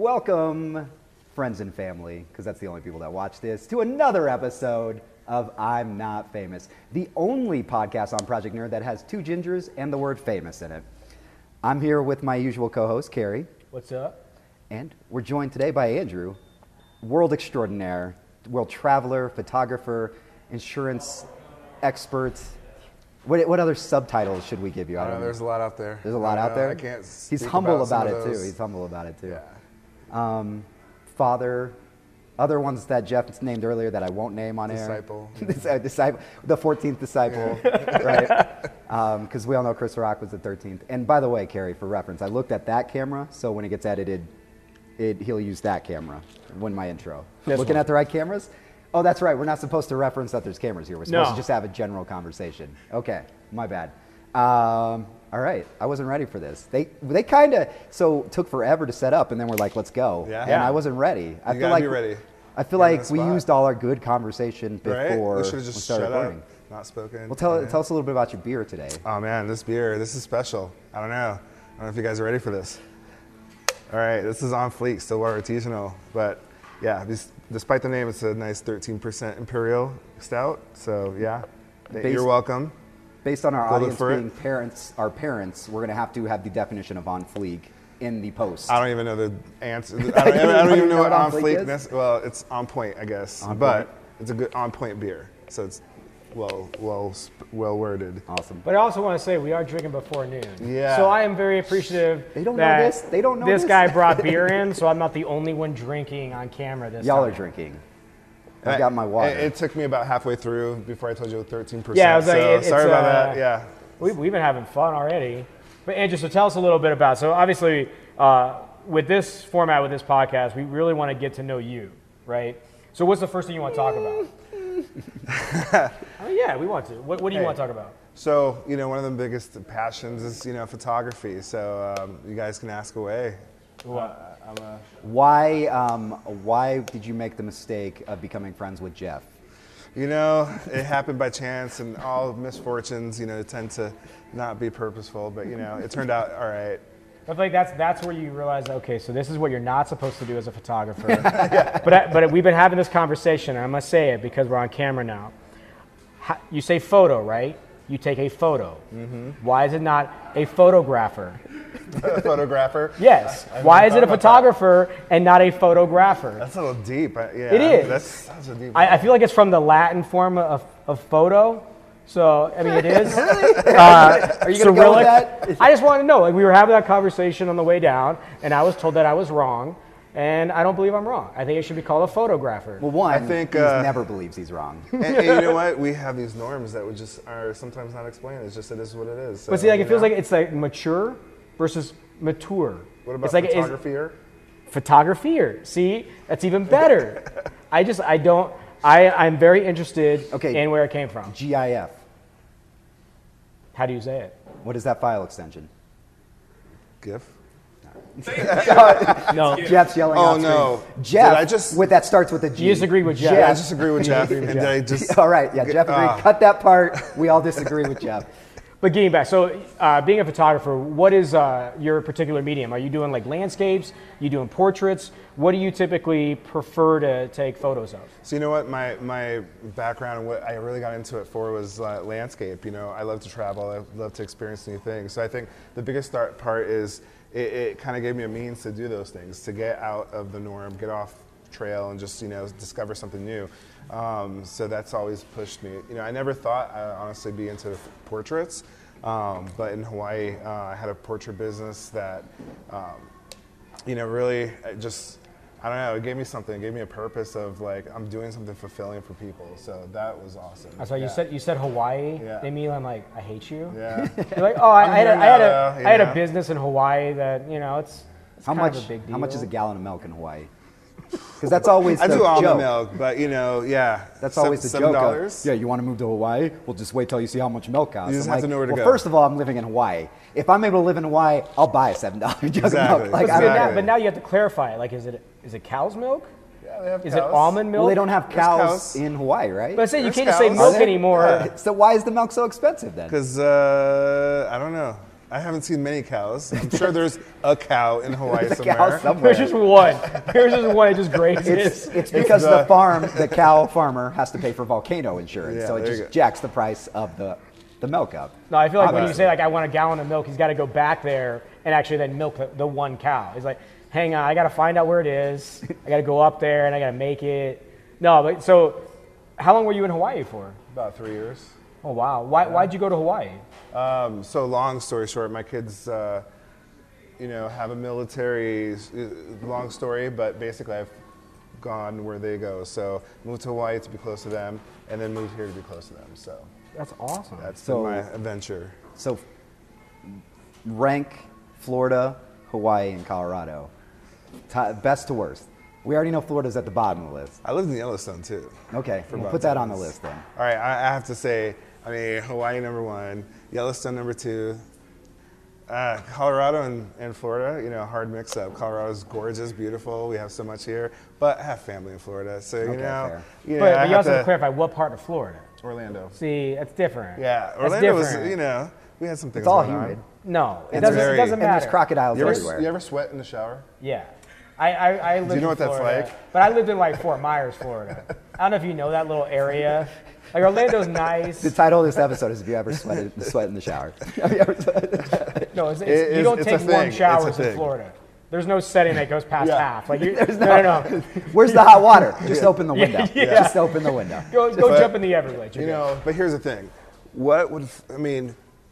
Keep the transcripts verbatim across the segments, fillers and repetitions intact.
welcome friends and family, because that's the only people that watch this, to another episode of I'm Not Famous, the only podcast on Project Nerd that has two gingers and the word famous in it. I'm here with my usual co-host, Carrie. What's up? And we're joined today by Andrew, world extraordinaire, world traveler, photographer, insurance expert. What, what other subtitles should we give you? I don't know, know. There's a lot out there. There's a lot out know, there? I can't He's speak humble about, about, it those. too. He's humble about it too. Yeah. Um, father, other ones that Jeff named earlier that I won't name on Disciple. air. Disciple. Disciple. The fourteenth disciple, right? Because um, we all know Chris Rock was the thirteenth. And by the way, Carrie, for reference, I looked at that camera, so when it gets edited, it, he'll use that camera when my intro. This Looking one. at the right cameras? Oh, that's right. We're not supposed to reference that there's cameras here. We're supposed No. to just have a general conversation. Okay, my bad. Um, all right, I wasn't ready for this. They they kind of so took forever to set up, and then we're like, let's go. Yeah. And Yeah. I wasn't ready. I You feel gotta like be ready. I feel You're on like the we spot. used all our good conversation Right? before We should have just started shut recording. up, not spoken. Well, tell Yeah. tell us a little bit about your beer today. Oh man, this beer, this is special. I don't know. I don't know if you guys are ready for this. All right, this is On Fleek, Stillwater Artisanal. But yeah, this, despite the name, it's a nice thirteen percent Imperial Stout. So yeah, Based- you're welcome. Based on our Go look audience for it. being parents, our parents, we're gonna have to have the definition of on fleek in the post. I don't even know the answer. I don't, I don't, I don't even know what On Fleek is? is. Well, it's on point, I guess. On but point. it's a good on point beer. So it's well, well, sp- well worded. Awesome. But I also want to say we are drinking before noon. Yeah. So I am very appreciative. They don't know that this. They don't know This this. guy brought beer in, so I'm not the only one drinking on camera this Y'all time. are drinking. I got my It, water. it took me about halfway through before I told you thirteen percent. Yeah, I was like, so it- it's, sorry about uh, that. Yeah. We, we've been having fun already. But Andrew, so tell us a little bit about. So obviously, uh, with this format, with this podcast, we really want to get to know you, right? So what's the first thing you want to talk about? Oh yeah, we want to. What, what do you Hey. want to talk about? So, you know, one of the biggest passions is, you know, photography. So um, you guys can ask away. What? Uh, I'm a, Why um, why did you make the mistake of becoming friends with Jeff? you know, it happened by chance, and all misfortunes, you know, tend to not be purposeful. But, you know, it turned out all right. I feel like that's that's where you realize, okay, so this is what you're not supposed to do as a photographer. But I, but we've been having this conversation, and I must say it because we're on camera now. How, you say photo, right? You take a photo. Mm-hmm. Why is it not a photographer? A photographer. Yes. I- I Why never is it a thought about photographer and not a photographer? That's a little deep. I- Yeah, It is. That's, that's a deep. I, I feel like it's from the Latin form of, of photo. So, I mean, it is. Uh, Are you gonna go with that? I just want to know. Like, we were having that conversation on the way down, and I was told that I was wrong, and I don't believe I'm wrong. I think it should be called a photographer. Well, one, I think, he uh, never believes he's wrong. and, and you know what? We have these norms that we just are sometimes not explained. It's just it is what it is. So, but see, like, you it feels know? like it's like mature versus mature. What about it's like, photography? Or? Photography. See, that's even better. I just, I don't, I, I'm very interested Okay. in where it came from. GIF. How do you say it? What is that file extension? GIF? No. Jeff's yelling Oh, out no. screen. Jeff, Did I just- with that starts with a G. You disagreed with Jeff. Yeah, I just agree with Jeff. agree with and Jeff. I just All right, yeah, Jeff agreed. Ah. Cut that part. We all disagree with Jeff. But getting back, so uh, being a photographer, what is uh, your particular medium? Are you doing like landscapes? You doing portraits? What do you typically prefer to take photos of? So you know what, my my background and what I really got into it for was uh, landscape. You know, I love to travel. I love to experience new things. So I think the biggest start part is it, it kind of gave me a means to do those things, to get out of the norm, get off trail, and just you know discover something new. Um, so that's always pushed me. You know, I never thought I'd honestly be into portraits, um, but in Hawaii, uh, I had a portrait business that, um, you know, really just. I don't know, it gave me something, it gave me a purpose of like, I'm doing something fulfilling for people. So that was awesome. That's why yeah. you said you said Hawaii. Yeah. Immediately, I'm like, I hate you. Yeah. You're like, oh, I, I'm I, had, a, here I, had, now, a, though, you I had a know? business in Hawaii that, you know, it's, it's How kind much? of a big deal. How much is a gallon of milk in Hawaii? Because that's always I the do almond joke. milk, but you know, yeah. That's Seven- always the seven joke. of, dollars. yeah, you want to move to Hawaii? Well, just wait till you see how much milk costs. You just I'm have like, to know where to well, go. first of all, I'm living in Hawaii. If I'm able to live in Hawaii, I'll buy a seven dollar jug Exactly. of milk. Like, But, I don't now, know. but now you have to clarify it. Like, is it is it cow's milk? Yeah, they have Is it cows. almond milk? Well, they don't have There's cows, cows. in Hawaii, right? But I say you There's can't just say cows. milk Are there? anymore. Yeah. So why is the milk so expensive then? Because uh, I don't know. I haven't seen many cows. I'm sure there's a cow in Hawaii There's a somewhere. cow somewhere. There's just one. There's just one. It just grazes. It's, it's because the- the farm, the cow farmer has to pay for volcano insurance, Yeah, so it there you just go. jacks the price of the, the milk up. No, I feel like when you Obviously. say like I want a gallon of milk, he's got to go back there and actually then milk the, the one cow. He's like, hang on, I got to find out where it is. I got to go up there and I got to make it. No, but so, how long were you in Hawaii for? About three years. Oh wow, why why'd you go to Hawaii? Um, so long story short, my kids, uh, you know, have a military, uh, long story, but basically I've gone where they go. So moved to Hawaii to be close to them, and then moved here to be close to them. So That's awesome. that's So- been my adventure. So rank Florida, Hawaii, and Colorado. Ti- best to worst. We already know Florida's at the bottom of the list. I lived in Yellowstone too. Okay, we'll about put that on the ten list then. All right, I, I have to say, I mean, Hawaii number one, Yellowstone number two, uh, Colorado and, and Florida, you know, hard mix up. Colorado's gorgeous, beautiful. We have so much here, but I have family in Florida, so you Okay, know, fair. you know, but, I but you have also have to, to clarify what part of Florida. Orlando. See, that's different. Yeah, That's Orlando was, different. you know, we had some things It's all going on. humid. No, it It's doesn't. very- it doesn't And matter. there's crocodiles You ever, everywhere. you ever sweat in the shower? Yeah. I, I, I lived you know in what that's Florida, like? But I lived in like Fort Myers, Florida. I don't know if you know that little area. Like Orlando's nice. The title of this episode is "Have you ever sweated, sweat in the shower?" Have you ever sweated? No, it's, it's, It you is- don't it's a take thing. warm It's a showers in thing. Florida. There's no setting that goes past Yeah. half. Like you, There's no, no, no. Where's the hot water? Just open the window. Yeah. Just open the window. Go, go But- jump in the Everglades. You you're good. know, but here's the thing. What would, I mean,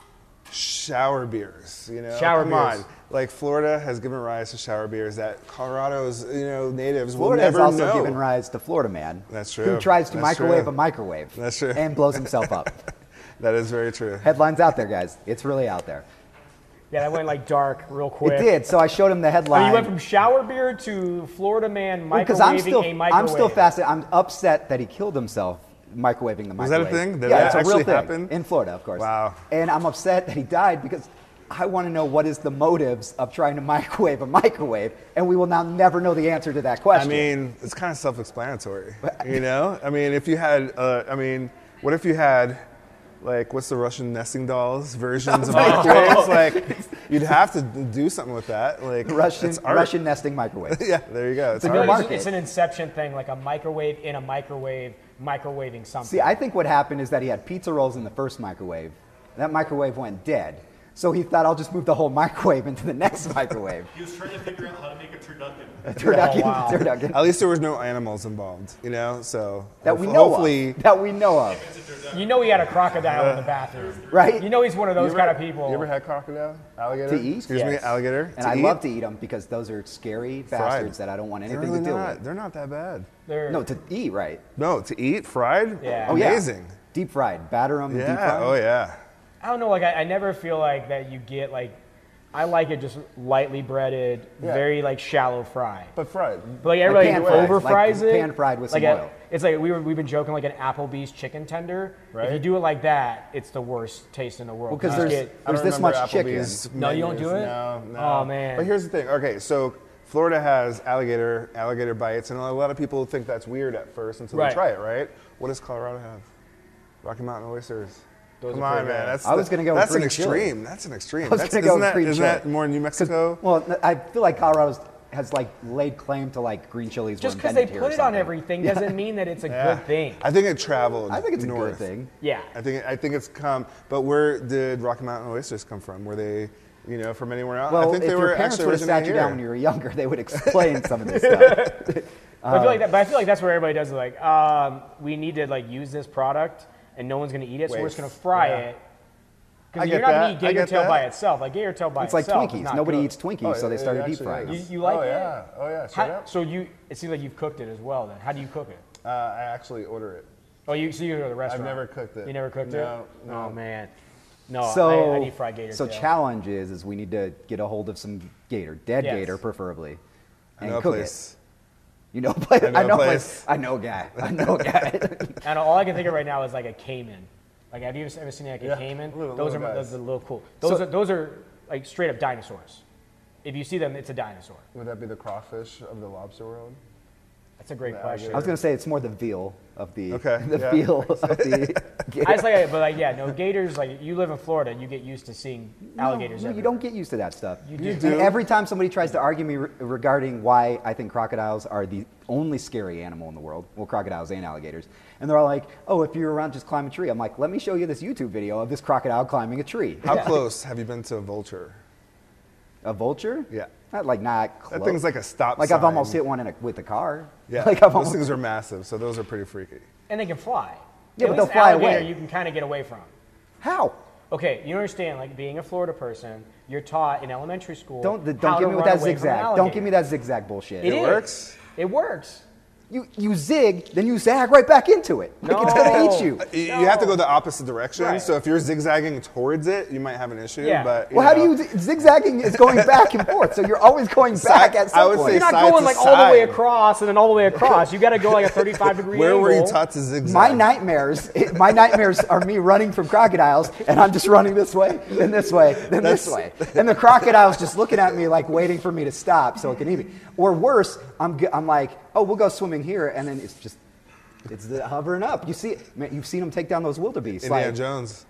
shower beers, you know? Shower Come beers. on. Like Florida has given rise to shower beers that Colorado's, you know, natives Florida will has never also know. given rise to Florida Man. That's Who true. tries to That's microwave true. a microwave. That's true. And blows himself up. That is very true. Headlines out there, guys. It's really out there. Yeah, that went like dark real quick. It did. So I showed him the Oh, headline. you went from shower beer to Florida man microwaving because I'm still, a microwave. I'm still fascinated. I'm upset that he killed himself microwaving the microwave. Was that a thing? Did yeah, that it's a actually real thing. happen? In Florida, of course. Wow. And I'm upset that he died because I want to know what is the motives of trying to microwave a microwave, and we will now never know the answer to that I question. mean, it's kind of self-explanatory, you know? I mean, if you had, uh, I mean, what if you had, like, what's the Russian nesting dolls versions of microwaves? Like, you'd have to do something with that. Like, Russian it's art. Russian nesting microwave. Yeah, there you go. It's a I new feel art. like it's, market. it's an Inception thing, like a microwave in a microwave, microwaving something. See, I think what happened is that he had pizza rolls in the first microwave. That microwave went dead. So he thought, I'll just move the whole microwave into the next microwave. He was trying to figure out how to make a turducken. Turducken, Oh, wow. turducken. At least there was no animals involved, you know? So That we hope- know hopefully, of. That we know of. You know he had a crocodile in the bathroom. Right? You know he's one of You those ever- kind of people. You ever had crocodile? Alligator? To eat? Excuse me, Yes. alligator? And to I eat? love to eat them because those are scary bastards that I don't want They're anything really to do not. with. They're not that bad. They're- No, to eat, right? No, to eat fried? Yeah. Oh, yeah. Amazing. Deep fried. Batter them, deep Yeah. fried. Oh, yeah. I don't know, like I, I never feel like that you get like, I like it just lightly breaded, Yeah. very like shallow fry. But fried. But like everybody pan fried, over fries like it. pan fried with like some a- oil. It's like we were, we've been joking like an Applebee's chicken tender. If you Right. do it like that, it's the worst taste in the world. Well, 'cause You just there's- get- I There's don't this remember much chicken. Applebee's No, you don't menus. do it? No, no. Oh, man. But here's the thing. Okay, so Florida has alligator, alligator bites, and a lot of people think that's weird at first until Right. they try it, right? What does Colorado have? Rocky Mountain oysters. Those Come are on, pretty man. good. That's I was the- gonna go with That's an green chili. extreme. That's an extreme. I was That's, gonna go isn't with that, green isn't chili. that more New 'Cause- Mexico? Well, I feel like Colorado has like laid claim to like green chilies. just were because they invented here put or it on something. everything doesn't mean that it's a Yeah. good thing. I think it traveled. I think it's a north. good thing. Yeah. I think I think it's come. But where did Rocky Mountain oysters come from? Were they, you know, from anywhere else? Well, I think if they your were parents actually would have sat you originated down when here. you were younger, they would explain some of this stuff. But I feel like that, but I feel like that's where everybody does it. Like, um, we need to like use this product, and no one's going to eat it, so we're just Waste. going to fry Yeah. it. I Because you're get not that. going to I eat gator get tail that. by itself. Like gator tail by It's like itself is Twinkies. not Nobody good. eats Twinkies, Oh, so they it- started it deep actually frying. is. You, you like oh, it? yeah. Oh yeah. Straight How, up. so you, it seems like you've cooked it as well. Then how do you cook it? Uh, I actually order it. Oh, you so you go to the restaurant. never cooked it. You never cooked it? No, no. Oh man. No, So, I, I need fried gator so tail. challenge is, is we need to get a hold of some gator, dead Yes. gator preferably, I and know a cook place. it. You know, a place. I know I a know a place. place. I know a guy. I know a guy. And all I can think of right now is like a caiman. Like, have you ever seen like a Yeah, caiman? little- those little are guys. those are little cool. Those So- are those are like straight up dinosaurs. If you see them, it's a dinosaur. Would that be the crawfish of the lobster world? I That's a great question. I was going to say it's more the veal of the Okay, the yeah. feel of the gator. I just like, but like, yeah, no, gators. Like, you live in Florida, you get used to seeing alligators. No, no, you everywhere. don't get used to that stuff. You You do. do. And every time somebody tries to argue me re- regarding why I think crocodiles are the only scary animal in the world, well, crocodiles and alligators, and they're all like, oh, if you're around, just climb a tree. I'm like, let me show you this YouTube video of this crocodile climbing a tree. How close have you been to a vulture? A vulture? Yeah. Not like not close. That thing's like a stop Like sign. I've almost hit one in a, with a car. Yeah, Like I've those almost, things are massive, so those are pretty freaky. And they can fly. Yeah, At but they'll least fly alligator away. You can kind of get away from. How? Okay, you understand, like being a Florida person, you're taught in elementary school. Don't how don't to give me with run that away from an zigzag. Don't alligator. give me that zigzag bullshit. It, It is. works? It works. You you zig, then you zag right back into it. Like it's gonna No. eat you. You, No. you have to go the opposite direction. Right. So if you're zigzagging towards it, you might have an issue. Yeah. But you Well, how do know, you zi- zigzagging is going back and forth, so you're always going Side- back at some I would point. say You're not side going to like all the way side. across and then all the way across. You got to go like a thirty-five degree Where angle. were you taught to zigzag? My nightmares, my nightmares are me running from crocodiles, and I'm just running this way, then this way, then this way, and the crocodile's just looking at me like waiting for me to stop so it can eat me. Or worse, I'm g- I'm like, oh, we'll go swimming here, and then it's just it's the hovering up. You see, man, you've seen them take down those wildebeest. Indiana Like, Jones.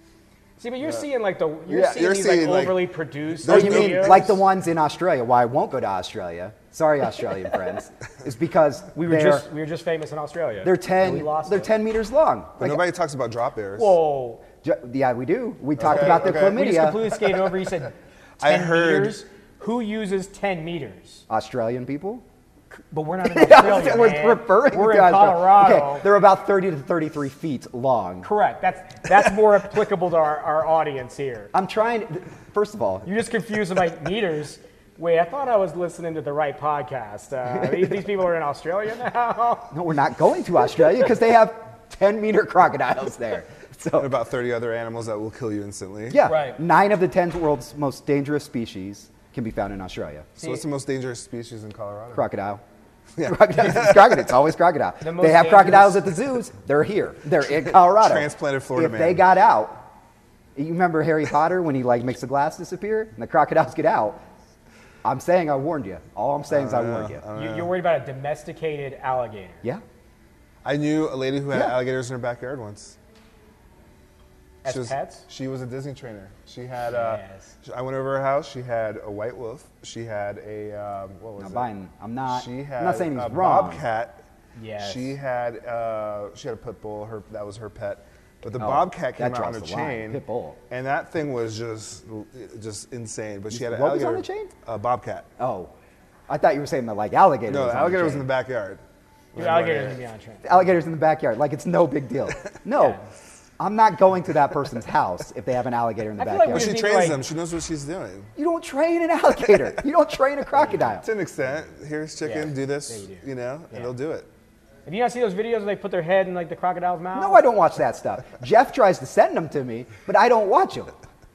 See, but you're seeing like the you're Yeah, seeing you're these seeing, like like- overly produced. oh, you mean videos. like the ones in Australia? Why I won't go to Australia? Sorry, Australian friends. Is because we were they're, just we were just famous in Australia. they're And ten we lost they're it. ten meters long. But Like, nobody talks about drop bears. Whoa. ju- yeah, we do. We talked Okay, about the okay. We just chlamydia. completely skated over. You said I ten heard- meters. Who uses ten meters? Australian people. But we're not in Australia. we're man. referring We're to in Australia. Colorado. Okay, they're about thirty to thirty-three feet long. Correct. That's that's more applicable to our, our audience here. I'm trying. First of all, You just confused them by meters. Wait, I thought I was listening to the right podcast. Uh, these, these people are in Australia now. no, we're not going to Australia because they have ten meter crocodiles there. And So about thirty other animals that will kill you instantly. yeah, Right. nine of the ten world's most dangerous species can be found in Australia. So what's the most dangerous species in Colorado? Crocodile. Yeah. Crocodile. It's crocodile. It's always crocodile. The most They have dangerous- crocodiles at the zoos. They're here. They're in Colorado. Transplanted Florida If man. they got out, you remember Harry Potter when he like makes the glass disappear and the crocodiles get out? I'm saying I warned you. All I'm saying is I warned you. You, you're worried about a domesticated alligator. Yeah. I knew a lady who had Yeah. alligators in her backyard once. As she was, pets? She was a Disney trainer. She had. Uh, Yes. sh- I went over her house. She had a white wolf. She had a um, what was Now, it? Biden, I'm not. She had I'm not saying he's a wrong. bobcat. Yes. She had uh, she had a pit bull. Her that was her pet. But the Oh, bobcat came that out on draws a the line. chain, Pit bull. and that thing was just just insane. But she had an What was alligator. on the chain? A bobcat. Oh, I thought you were saying that like alligator. No, was the on alligator was in chain. the backyard. Your alligators can be on a train. Alligators in the backyard, like it's no big deal. No, Yeah. I'm not going to that person's house if they have an alligator in the I feel like backyard. we She just trains like- them. She knows what she's doing. You don't train an alligator. You don't train a crocodile. To an extent, here's chicken. Yeah. do this. Yeah, you do. You know, Yeah. and they'll do it. Have you not seen those videos where they put their head in like the crocodile's mouth? No, I don't watch that stuff. Jeff tries to send them to me, but I don't watch them.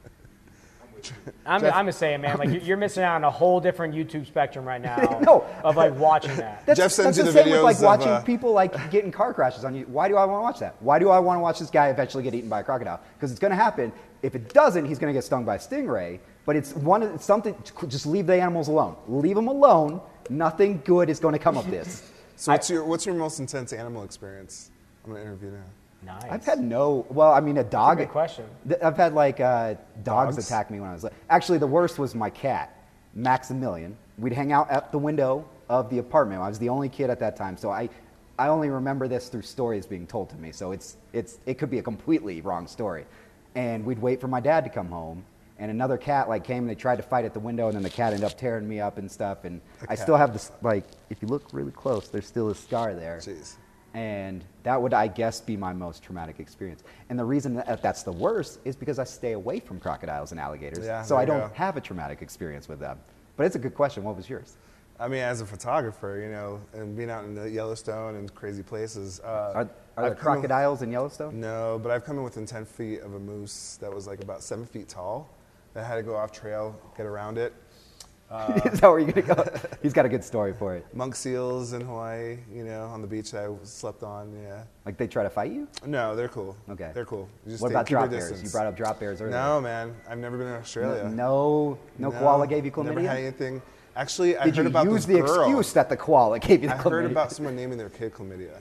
I'm, I'm just saying, man, like you're- you're missing out on a whole different YouTube spectrum right now. No. Of like watching that. That's, Jeff sends that's you the the same with like videos of, watching uh, people like get in car crashes on you. Why do I want to watch that? Why do I want to watch this guy eventually get eaten by a crocodile? Because it's going to happen. If it doesn't, he's going to get stung by a stingray. But it's one. It's something. Just leave the animals alone. Leave them alone. Nothing good is going to come of this. So what's your what's your most intense animal experience? I'm gonna interview now. Nice. I've had no. Well, I mean, a dog. good question. th- I've had like uh, dogs, Dogs? attack me when I was. Like, actually, the worst was my cat, Maximilian. We'd hang out at the window of the apartment. I was the only kid at that time, so I, I only remember this through stories being told to me. So it's it's it could be a completely wrong story. And we'd wait for my dad to come home, and another cat like came and they tried to fight at the window, and then the cat ended up tearing me up and stuff. And I still have this like, if you look really close, there's still a scar there. Jeez. And that would, I guess, be my most traumatic experience. And the reason that that's the worst is because I stay away from crocodiles and alligators. Yeah, so there I you don't go. have a traumatic experience with them. But it's a good question. What was yours? I mean, as a photographer, you know, and being out in the Yellowstone and crazy places. Uh, Are, are I've there come in- crocodiles in Yellowstone? No, but I've come in within ten feet of a moose that was like about seven feet tall. That had to go off trail, get around it. Is that where you're going to go? He's got a good story for it. Monk seals in Hawaii, you know, on the beach that I slept on. Yeah. Like they try to fight you? No, they're cool. Okay. They're cool. You just What stay- about keep your drop bears? distance. You brought up drop bears earlier. No, man. I've never been in Australia. No, no, koala gave you Never had chlamydia? anything. Actually, I Did heard you about use this the girl. excuse that the koala gave you the I chlamydia? heard about someone naming their kid chlamydia.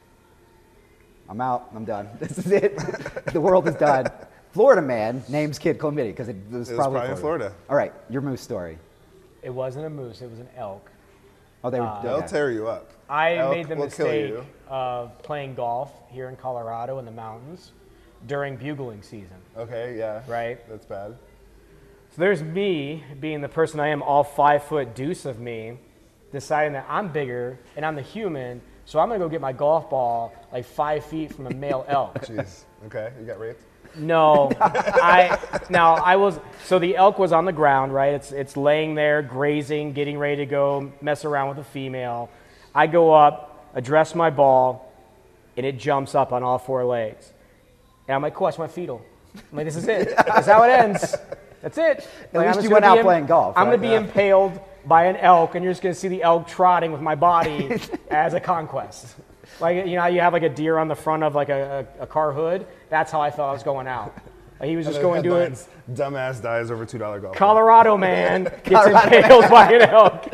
I'm out. I'm done. This is it. The world is done. Florida man names kid chlamydia because it was It was probably, probably in Florida. All right, your moose story. It wasn't a moose, it was an elk. Oh, they were. Uh, They'll okay. tear you up. I Elk made the will kill mistake you. of playing golf here in Colorado in the mountains during bugling season, Okay, yeah. right? That's bad. So there's me, being the person I am, all five foot deuce of me, deciding that I'm bigger and I'm the human, so I'm gonna go get my golf ball like five feet from a male elk. Jeez. Okay, you got raped? No, I now I was so the elk was on the ground, right? It's it's laying there grazing, getting ready to go mess around with a female. I go up, address my ball, and it jumps up on all four legs. And I'm like, cool, that's my fetal. I'm like, this is it. That's how it ends. That's it. At Like, I'm least just you gonna went be out im- playing golf, I'm right? gonna be impaled by an elk, and you're just gonna see the elk trotting with my body as a conquest. Like, you know how you have like a deer on the front of like a, a, a car hood? That's how I felt I was going out. Like, he was just And going then to it. headlines, Dumbass dies over two dollar golf. ball. Colorado man gets impaled by an elk.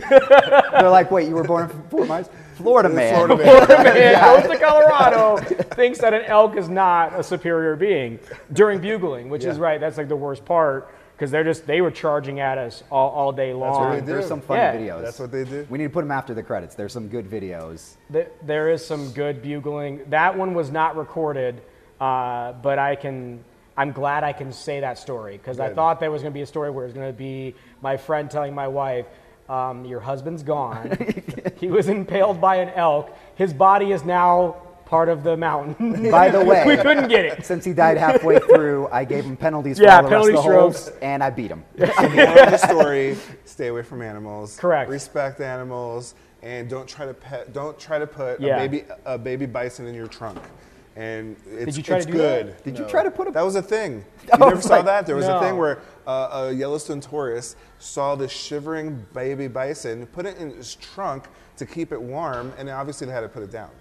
They're like, wait, you were born in Fort Myers? Florida man. Florida man. Florida man goes to Colorado, thinks that an elk is not a superior being during bugling, which is Yeah. right. That's like the worst part because they're just they were charging at us all, all day long. what they There's do. some fun Yeah. videos. That's what they do. We need to put them after the credits. There's some good videos. Th- There is some good bugling. That one was not recorded, uh, but I can. I'm glad I can say that story because I Good. thought there was going to be a story where it was going to be my friend telling my wife, um, "Your husband's gone. He was impaled by an elk. His body is now part of the mountain." By the way, we couldn't get it. Since he died halfway through, I gave him penalties for Yeah, all the rest of penalty the strokes. holes, and I beat him. Moral of the story: stay away from animals. Correct. Respect animals, and don't try to pet. Don't try to put Yeah. a baby a baby bison in your trunk. And it's, you try it's to do good. that? Did you try to put a- That was a thing. You Oh, never saw right. that? There was No. a thing where uh, a Yellowstone tourist saw this shivering baby bison, put it in his trunk to keep it warm, and obviously they had to put it down.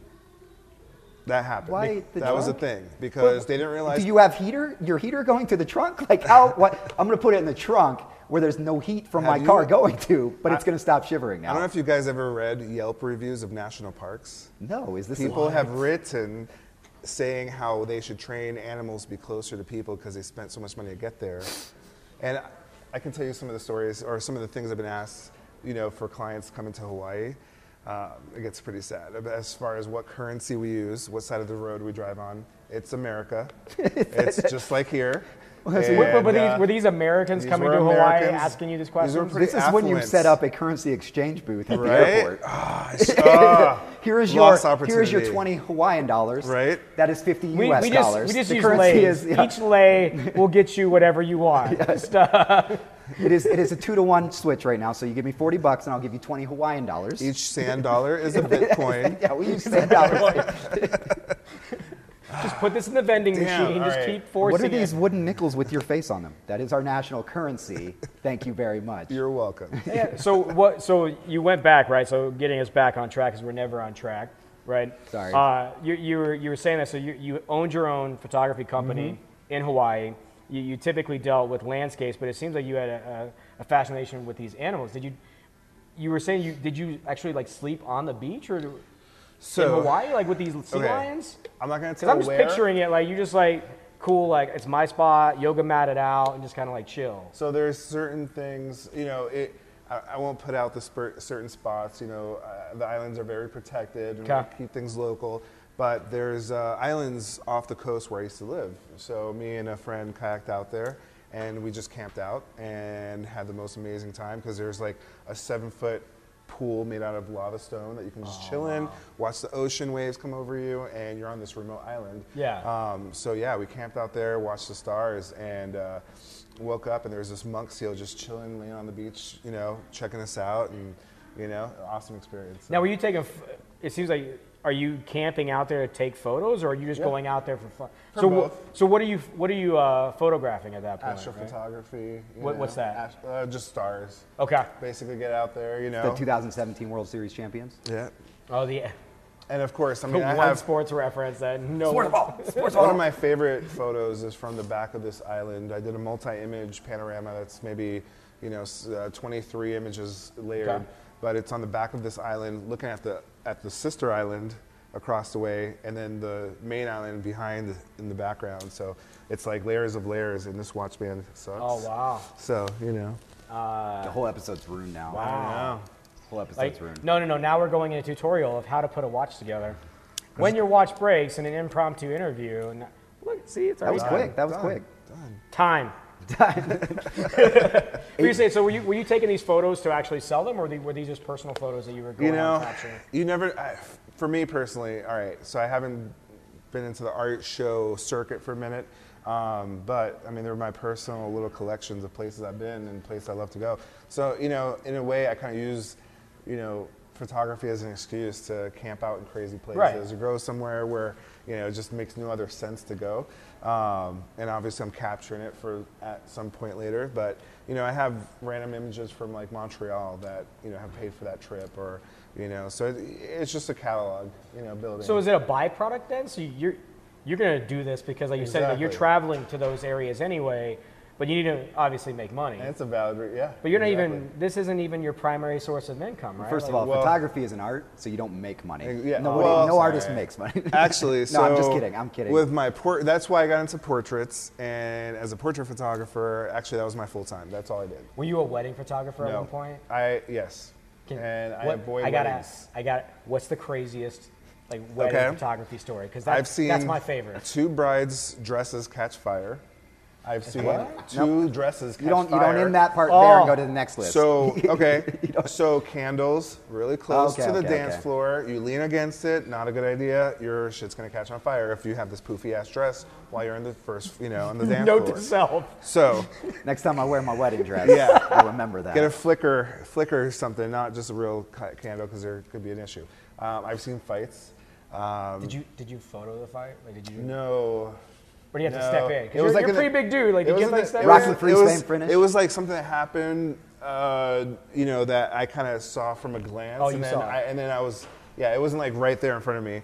That happened. Why Be- the that was a trunk? thing because they didn't realize. Do you have heater? Your heater going to the trunk? Like how? What? I'm going to put it in the trunk where there's no heat from my Have car you- going to, but it's I- going to stop shivering now. I don't know if you guys ever read Yelp reviews of national parks. No, is this People a, have written saying how they should train animals to be closer to people because they spent so much money to get there. And I can tell you some of the stories or some of the things I've been asked, you know, for clients coming to Hawaii. Uh, it gets pretty sad. As far as what currency we use, what side of the road we drive on, it's America. It's just like here. Well, so Were, were- were And, these, uh, were these Americans these coming were to Hawaii Americans. asking you these These were questions? pretty This is when you affluent. set up a currency exchange booth at the Right? airport. Ah, sh- ah, Here is your lost here is your opportunity. twenty Hawaiian dollars. Right. That is fifty we, U S we just, dollars. we just the use currency lays. is yeah, Each lay will get you whatever you want. Just, uh, it is it is a two to one switch right now. So you give me forty bucks and I'll give you twenty Hawaiian dollars. Each sand dollar is a Bitcoin. Yeah, we use ten dollars. just put this in the vending Damn, machine. all Just right. keep forcing What are these it. wooden nickels with your face on them? That is our national currency. Thank you very much. You're welcome. Yeah, so what? So you went back, right? So getting us back on track because we're never on track, right? Sorry. Uh, you, you were you were saying that. So you, you owned your own photography company Mm-hmm. in Hawaii. You, you typically dealt with landscapes, but it seems like you had a, a, a fascination with these animals. Did you? You were saying you did you actually like sleep on the beach or So, in Hawaii, like with these sea okay. lions? I'm not going to Because tell I'm just where. picturing it like you just like cool, like it's my spot, yoga matted out, and just kind of like chill. So there's certain things, you know, it. I, I won't put out the spur, certain spots. You know, uh, the islands are very protected and we Okay. keep things local. But there's uh, islands off the coast where I used to live. So me and a friend kayaked out there, and we just camped out and had the most amazing time because there's like a seven foot pool made out of lava stone that you can just chill in, watch the ocean waves come over you, and you're on this remote island. Yeah. Um, so yeah, we camped out there, watched the stars, and uh, woke up and there was this monk seal just chilling, laying on the beach, you know, checking us out, and you know, awesome experience. Now, were you taking? f- It seems like are you camping out there to take photos, or are you just Yeah. going out there for fun? For so, wh- both. so what are you? What are you uh, photographing at that point? right? Astrophotography. you What- what's know, that? ast- uh, just stars. Okay. Basically, get out there, you The know. two thousand seventeen World Series champions. Yeah. Oh, the And of course, I mean, I one have sports reference that no one. one of my favorite photos is from the back of this island. I did a multi-image panorama that's maybe you know, s- uh, twenty-three images layered. Okay. But it's on the back of this island, looking at the at the sister island across the way, and then the main island behind in the background. So it's like layers of layers, and this watch band sucks. Oh wow. So you know, The whole episode's ruined now. Wow. Whole episode's Like, ruined. no, no, no. Now we're going into a tutorial of how to put a watch together. When your watch breaks in an impromptu interview, and look, see, it's That already was done. quick. That was Done. quick. Done. Time. What were you saying? So were you were you taking these photos to actually sell them, or were, they, were these just personal photos that you were going You out know, and capturing? you never. I, for me personally, all right. So I haven't been into the art show circuit for a minute, um, but I mean, they're my personal little collections of places I've been and places I love to go. So you know, in a way, I kind of use, you know, photography as an excuse to camp out in crazy places Right. or go somewhere where you know it just makes no other sense to go. Um, and obviously, I'm capturing it for at some point later. But you know, I have random images from like Montreal that you know have paid for that trip, or you know, so it, it's just a catalog, you know, building. So is it a byproduct then? So you're you're going to do this because, like you said, that you're Exactly. traveling to those areas anyway, but you need to obviously make money. And it's a valid, re- yeah. But you're not exactly. even. This isn't even your primary source of income, right? First of Like, all, well- photography is an art, so you don't make money. Uh, yeah, Nobody, well, no sorry. artist makes money. Actually, no, so I'm just kidding. I'm kidding. With my port, that's why I got into portraits, and as a portrait photographer, actually that was my full time. That's all I did. were you a wedding photographer at No. one point? I yes, Can- and I what- avoid I gotta weddings. ask. I got. What's the craziest like wedding Okay. photography story? Because that's I've seen that's my favorite. two brides' dresses catch fire. I've seen what? two dresses catch you don't. You fire. don't end that part there Oh. and go to the next list. So okay, so candles really close Okay, to the okay, dance okay. floor. You lean against it. Not a good idea. Your shit's gonna catch on fire if you have this poofy ass dress while you're in the first, you know, on the dance Note floor. to self. So next time I wear my wedding dress, Yeah. I'll remember that. get a flicker, flicker or something, not just a real ca- candle because there could be an issue. Um, I've seen fights. Um, Did you did you photo the fight? Like did you? no. Or do you have to No. step in? It Because you're, was like you're a in pretty the- big dude. Like It you was give in like the- step it in? was- Rocky Free it was- Spain finish? It was like something that happened, uh, you know, that I kind of saw from a glance. Oh, you and then saw it. I, and then I was, yeah, it wasn't like right there in front of me.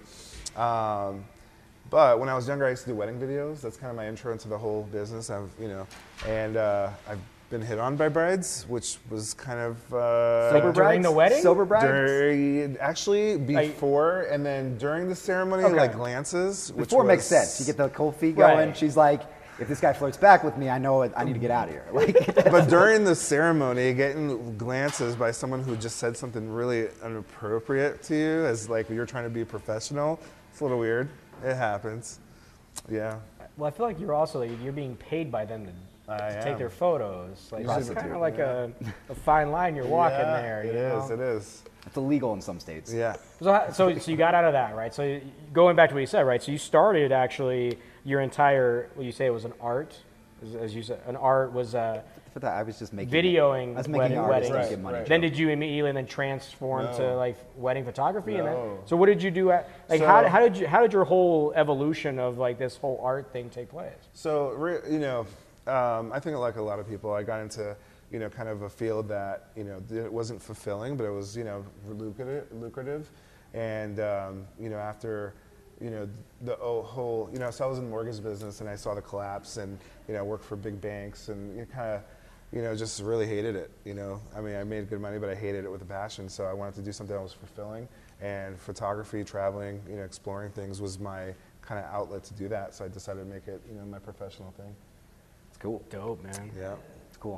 Um, but when I was younger, I used to do wedding videos. That's kind of my intro into the whole business. I've, you know, and uh, I've been hit on by brides, which was kind of uh, Sober during brides? the wedding? Sober brides? during, actually before and then during the ceremony, Okay. like glances. Which Before makes was- sense. You get the cold feet going. Right. She's like, if this guy flirts back with me, I know it, I need to get out of here. Like, But during the ceremony, getting glances by someone who just said something really inappropriate to you, as like you're trying to be professional, it's a little weird. It happens. Yeah. Well, I feel like you're also like, you're being paid by them to, I to take am. their photos. Like it's kind Prostitute, of like a, a fine line you're walking Yeah, there. It you is. know? It is. it's illegal in some states. Yeah. So, how- so, so you got out of that, right? So you- going back to what you said, right? So you started actually your entire, what you say it was an art, as, as you said, an art was uh, For that, I was just making videoing I was making wedding, art weddings. to Right, get money. right. Then did you immediately then transform to No. like wedding photography? And then, No. so what did you do? At, like how, So- how did you how did your whole evolution of like this whole art thing take place? So, re- you know, um, I think like a lot of people, I got into, you know, kind of a field that, you know, it wasn't fulfilling, but it was, you know, lucrative. lucrative. And, um, you know, after, you know, the oh, whole, you know, so I was in the mortgage business and I saw the collapse and, you know, worked for big banks and you kind of, you know, just really hated it, you know. I mean, I made good money, but I hated it with a passion. So I wanted to do something that was fulfilling. And photography, traveling, you know, exploring things was my kind of outlet to do that. So I decided to make it, you know, my professional thing. It's cool. Dope, man. Yeah. It's cool.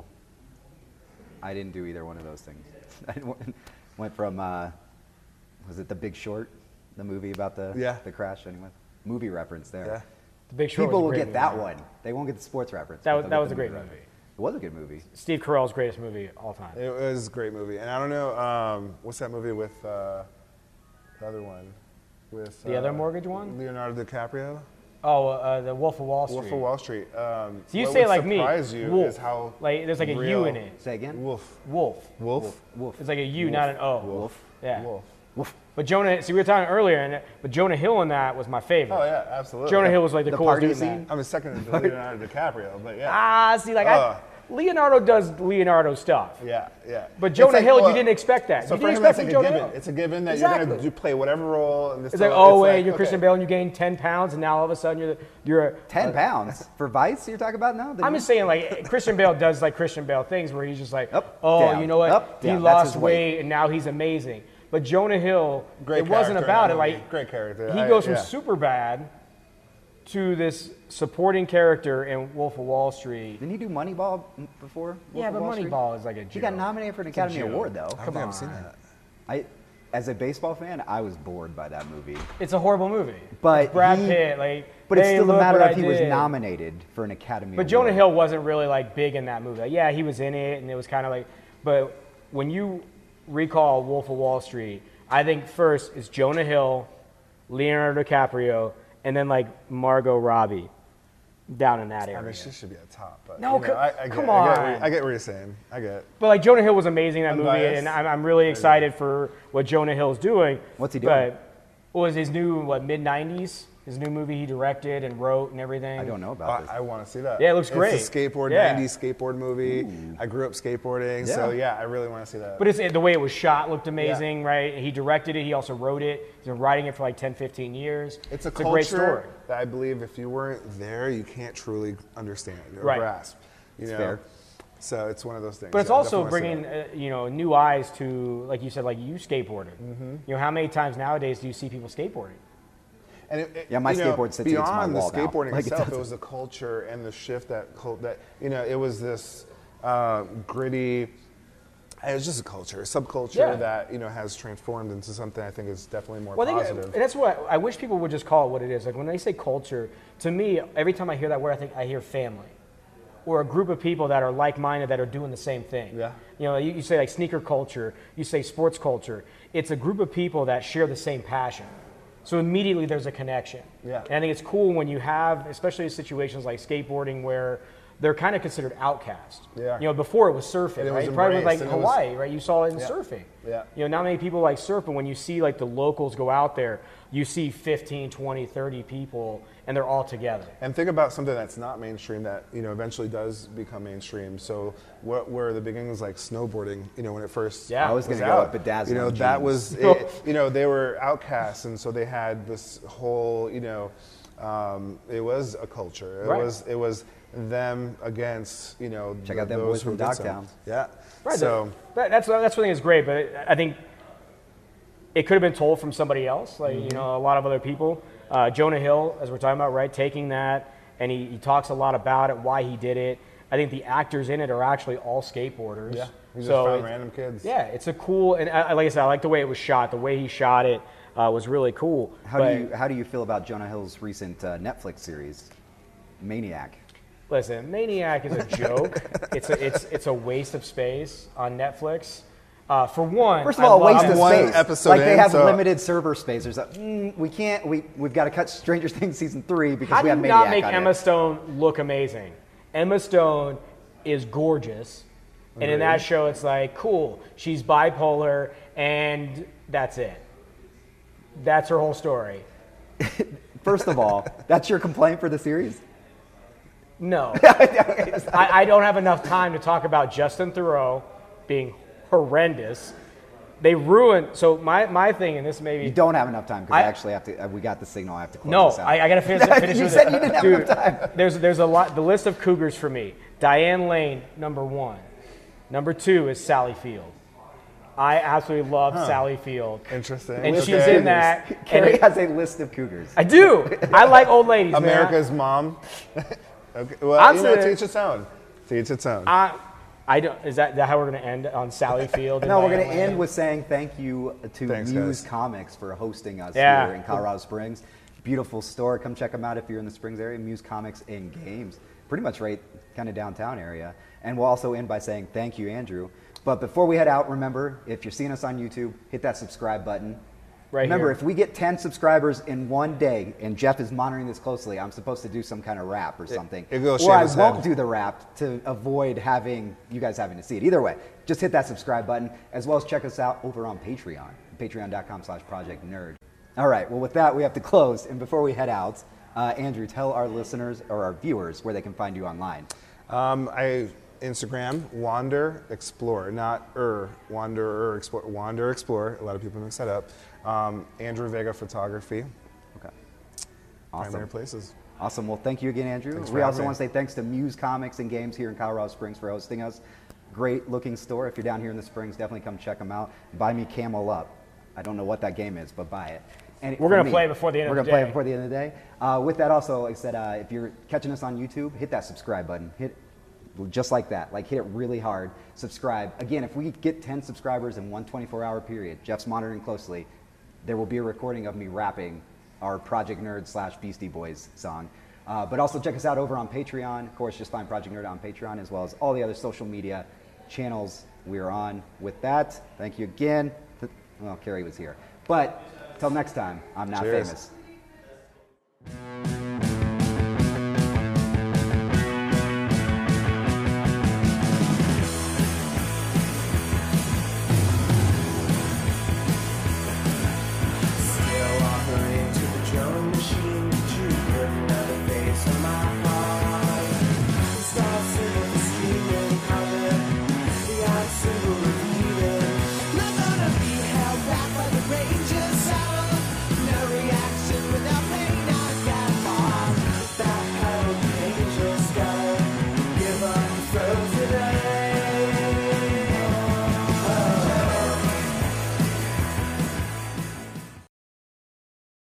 I didn't do either one of those things. I went- went from, uh, was it The Big Short, the movie about the Yeah. the crash? Anyway, movie reference there. Yeah. The Big Short People was a will great get movie. that one. They won't get the sports reference. That but was they'll that get was the a great reference. movie. It was a good movie. Steve Carell's greatest movie of all time. It was a great movie. And I don't know, um, what's that movie with uh, the other one? With The uh, other mortgage one? Leonardo DiCaprio? Oh, uh, the Wolf of Wall Street. Wolf of Wall Street. Um, So you what say would like me, surprise you wolf. is how like there's like a U real- in it. Say again. Wolf. Wolf. Wolf? Wolf. It's like a U, not an O. Wolf. Yeah. Wolf. Wolf. But Jonah, see, we were talking earlier, and but Jonah Hill in that was my favorite. Oh, yeah, absolutely. Jonah Hill was like the, The coolest party dude in scene? that. I'm a second to Leonardo DiCaprio, but yeah. Ah, see, like Uh, I, Leonardo does Leonardo stuff. Yeah, yeah. But It's Jonah like, Hill, well, you didn't expect that. So you for didn't him, expect that's like from a Jonah given. Hill. It's a given that Exactly. you're going to play whatever role. In this It's like, role. oh, It's wait, like, you're okay. Christian Bale and you gain ten pounds, and now all of a sudden you're you're a, ten uh, pounds for Vice. You're talking about now? The I'm new- just saying, like Christian Bale does like Christian Bale things where he's just like, Up, oh, down, you know what? up, he down. That's lost his weight. weight and now he's amazing. But Jonah Hill, Great it wasn't character in about that it. movie. Like Great character. He I- goes from yeah. Superbad to this supporting character in Wolf of Wall Street. Didn't he do Moneyball before? Wolf Yeah, of but Wall Street? Moneyball is like a joke. He got nominated for an Academy joke. Award, though. I don't think I've seen that. I, as a baseball fan, I was bored by that movie. It's a horrible movie. But It's Brad he- Pitt, like, But it's hey, still a look matter what of I he was did. nominated for an Academy But Award. Jonah Hill wasn't really like big in that movie. Like, yeah, he was in it, and it was kind of like. But when you recall Wolf of Wall Street, I think first it's Jonah Hill, Leonardo DiCaprio, and then like Margot Robbie down in that I area. mean, she should be at top. But, No, you know, co- I, I get, come I get, on. what- I get what you're saying. I get. But like Jonah Hill was amazing in that movie, Unbiased. and I'm, I'm really excited for what Jonah Hill's doing. What's he doing? But what was his new what mid nineties? His new movie he directed and wrote and everything. I don't know about I, this. I want to see that. Yeah, it looks great. It's a skateboard, Yeah. nineties skateboard movie. I grew up skateboarding, so Yeah. yeah, I really want to see that. But it's the way it was shot looked amazing, right? He directed it. He also wrote it. He's been writing it for like ten, fifteen years. it's a it's culture a great story. that I believe if you weren't there, you can't truly understand or Right. grasp. You know? fair. So it's one of those things. But it's Yeah, I also definitely wanna see bringing uh, you know new eyes to, like you said, like you skateboarded. Mm-hmm. You know, how many times nowadays do you see people skateboarding? And it, it- Yeah, my you know, skateboard sits against my beyond wall the now. skateboarding Like, it itself, it doesn't- was the culture and the shift that cult, that you know, it was this uh, gritty. It was just a culture, a subculture Yeah. that you know has transformed into something I think is definitely more Well, I think, positive. and that's what I wish people would just call it what it is. Like when they say culture, to me, every time I hear that word, I think I hear family, or a group of people that are like-minded that are doing the same thing. Yeah. You know, you, you say like sneaker culture, you say sports culture. It's a group of people that share the same passion. So immediately there's a connection. Yeah. And I think it's cool when you have, especially in situations like skateboarding, where they're kind of considered outcast. Yeah. You know, before it was surfing, And it right? was Probably like embraced, and it was- Hawaii, right? You saw it in Yeah. surfing. Yeah. You know, not many people like surf, but when you see like the locals go out there, you see fifteen, twenty, thirty people, and they're all together. And think about something that's not mainstream that you know eventually does become mainstream. So what were the beginnings like snowboarding? You know when it first Yeah. I was gonna go out, with bedazzling You know that jeans. was it, you know they were outcasts, and so they had this whole you know um, it was a culture. It Right. was it was them against you know Check the- out them those boys who from did so. Dogtown. Yeah. Right. So that, that's that's what I think is great, but I think it could have been told from somebody else, like you know, a lot of other people. Uh, Jonah Hill, as we're talking about, right, taking that, and he, he talks a lot about it, why he did it. I think the actors in it are actually all skateboarders. yeah, we just so found it- random kids. yeah, it's a cool, and I, like I said, I like the way it was shot. The way he shot it uh, was really cool. How But do you how do you feel about Jonah Hill's recent uh, Netflix series, Maniac? listen, Maniac is a joke. it's a it's it's a waste of space on Netflix. Uh, for one, First of I all, love- waste of one space. episode like they in, have so- limited server space. There's a mm, we can't we we've got to cut Stranger Things season three because How we do have you Maniac not make on Emma it. Stone look amazing? Emma Stone is gorgeous. And in that show, it's like, cool, she's bipolar, and that's it. That's her whole story. First of all, that's your complaint for the series? No. I, I don't have enough time to talk about Justin Theroux being horrendous. They ruined, so my, my thing, and this may You be, don't have enough time because I, I- actually have to. Uh, we got the signal. I have to close no, this out. I, I gotta finish, finish You with said it. you didn't have Dude, enough time. There's, there's a lot, the list of cougars for me. Diane Lane, number one. Number two is Sally Field. I absolutely love Sally Field. Interesting. And she's Okay. in that. and Carrie it- has a list of cougars. I do. I like old ladies, man. America's mom. Okay. Well, I'm you know, saying- to each its own. To each its own. I, I don't. Is that, that how we're going to end on Sally Field? and No, we're Diane going to Lane? end with saying thank you to Thanks, Muse guys. Comics for hosting us Yeah. here in Colorado Springs. Beautiful store. Come check them out if you're in the Springs area. Muse Comics and Games. Pretty much right kind of downtown area. And we'll also end by saying thank you, Andrew. But before we head out, remember, if you're seeing us on YouTube, hit that subscribe button. Right Remember, here. if we get ten subscribers in one day, and Jeff is monitoring this closely, I'm supposed to do some kind of rap or something. it goes or I shave his won't head. do the rap to avoid having you guys having to see it. Either way, just hit that subscribe button, as well as check us out over on Patreon, patreon.com slash Project Nerd. All right, well, with that, we have to close. And before we head out, uh, Andrew, tell our listeners or our viewers where they can find you online. Um, I Instagram, Wander Explore, not er, Wander er Explore, Wander Explore. A lot of people mix that up. Um, Andrew Vega Photography. Okay. Primary Awesome. places. Awesome. Well, thank you again, Andrew. Thanks We for also having want to me. say thanks to Muse Comics and Games here in Colorado Springs for hosting us. Great looking store. If you're down here in the Springs, definitely come check them out. Buy me Camel Up. I don't know what that game is, but buy it. And We're for gonna me, play it before the end we're of the gonna play day. it before the end of the day. Uh, with that, also, like I said, uh, if you're catching us on YouTube, hit that subscribe button. Hit just like that. Like hit it really hard. Subscribe. Again, if we get ten subscribers in one twenty-four hour period, Jeff's monitoring closely. There will be a recording of me rapping our Project Nerd slash Beastie Boys song. Uh, but also check us out over on Patreon. Of course, just find Project Nerd on Patreon, as well as all the other social media channels we're on. With that, thank you again. Well, Carrie was here. But till next time, I'm not Cheers. famous.